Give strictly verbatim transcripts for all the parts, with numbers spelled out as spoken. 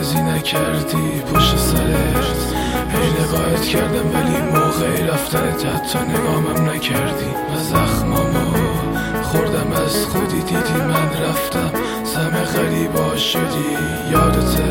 بازی نکردی پشت سرت، هی نگاهت کردم ولی موقعی رفتنت حتی نگاهمم نکردی. و زخمامو خوردم از خودی، دیدی من رفتم سم غریبا شدی. یادته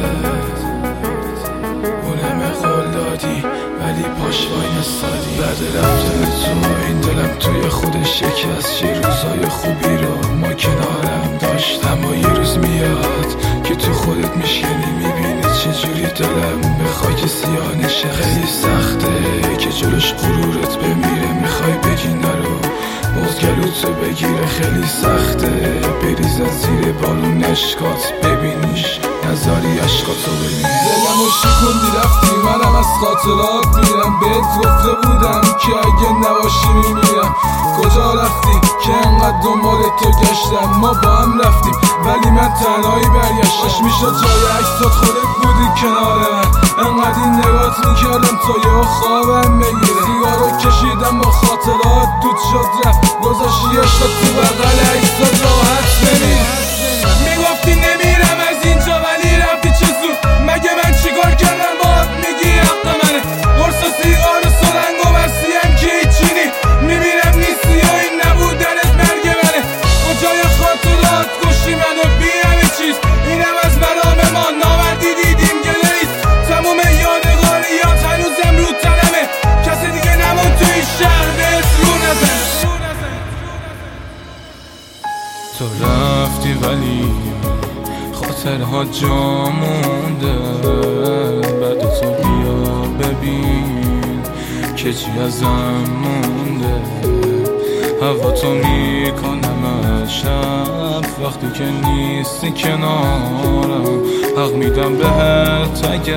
اونم قول دادی ولی پاش وای نستادی. بعد رفتن تو این دلم توی خودش شکست. یه روزای خوبی رو ما کنارم داشتم و یه روز میاد که تو خودت میشکنی، میبینی چجوری دلم به خاک سیاه نشست. خیلی سخته که جلوش غرورت بمیره، میخوای بگی نرو بزگلوتو بگیره. خیلی سخته بریزن زیر بالون عشقات، ببینیش نظاری عشقاتو ببینی. دلمو شکندی رفتی، منم از خاطرات میرم. بهت گفته بودم که اگه نباشی میمیرم. کجا رفتی که انقدر دنبال تو گشتم؟ ما با هم رفتیم ولی من تنهایی برگشتم. میشد جای عکسات خودت بودی کنار من، انقدر این نگات میکردم تا یه خوابم بگیره. سیگارو کشیدم با خاطرات دود شد رفت، گذاشتی عشقت تو بغل عکسات راحت بمیر. میگفتی نمیرم از اینجا ولی رفتی چه زود. مگه من چیکار کردم باهات میگی حق منه؟ قرص و سیگار و سرنگ و بستیم که هیچی نی. میبینم نیستی و این نبودنت مرگ منه. کجای خاطرات کشتی منو بی همه چیز. اینم از مرام ما نامردی دیدیم گله نیست. تموم یادگاریات هنوزم رو تنمه. کسی دیگه نمون تو این شهر بهت رو نزن. تو رفتی ولی خاطرها جا مونده. بعد تو بیا ببین که چی ازم مونده. هوا تو میکنم شب وقتی که نیستی کنارم. حق میدم بهت اگه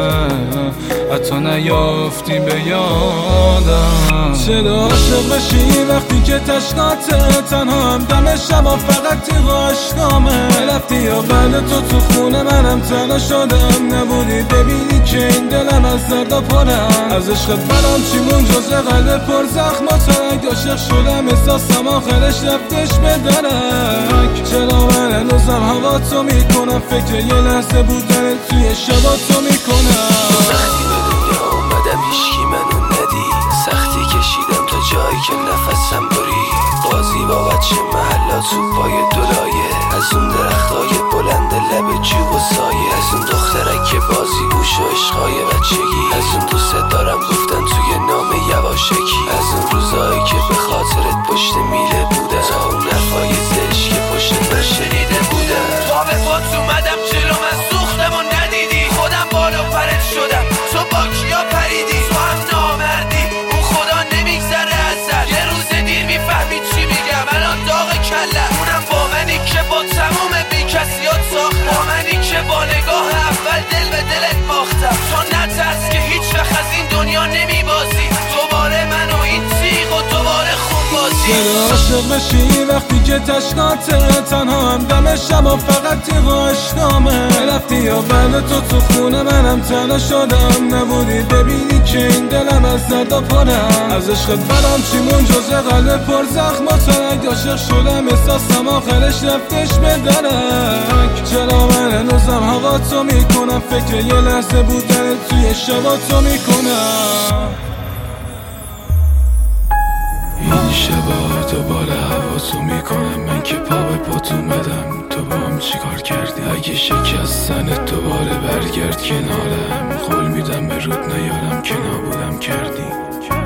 حتی نیافتی به یادم. چرا عاشق بشی وقتی که تشناته؟ تنها هم دم شبا فقط تیغ عشقامه. رفتی یا بعد تو تو خونه منم تنها شدم. نبودی ببینی که این دلم از دردا پرم. از عشقت برام چی مون جز قلب پر زخم و ترک. عاشق شدم احساسم آخرش رفتش به درک. چرا من هنوزم هوا تو میکنم، فکر یه لحظه بودن توی شبا تو میکنم. وقتی به دنیا اومدم هیچکی منو ندید، سختی کشیدم تا جایی که نفسم برید. بازی با بچه محلا تو پای دولایه، از اون درختای بلند لب جوب و سایه. از اون دخترک که بازی گوش و عشقای بچگی، از اون دوست دارم گفتن توی نام یواشکی. از اون روزایی که به خاطرت پشت میله بودم، تا اون حرفای زشت که پشت نشنیده بودم. تا به پات اومدم جلو من سوختم و ندیدی. خودم بالا پرت شدم تو با کیا پریدی. تو هم نامردی اون خدا نمیگذره ازت. یه روز دیر میفهمی چی میگم الان داغ کله. اونم با منی که با تموم بی کسیات ساختم. با منی که با نگاه اول دل به دلت باختم. تو نترس که هیچ وقت از این دنیا نمیبازی. دوباره من و این تیغ و دوباره خون بازی. چرا عاشق بشی وقتی که تشناته؟ تنها هم دم شبا فقط تیغ و عشقامه. رفتی یا بعد تو تو خونه منم تنها شدم. نبودی ببینی که این دلم از دردا پرم. از عشقت برام چی مون جز قلب پر زخم و ترک. عاشق شدم احساسم آخرش رفتش به درک. چرا من هنوزم هوا تو میکنم، فکر یه لحظه بودن توی شبا تو میکنم. این شبا دوباره هوا تو میکنم. من که پا به پات اومدم تو با هم چی کار کردی؟ اگه شکستنت دوباره برگرد کنارم. قول میدم به رود نیارم که نابودم کردی.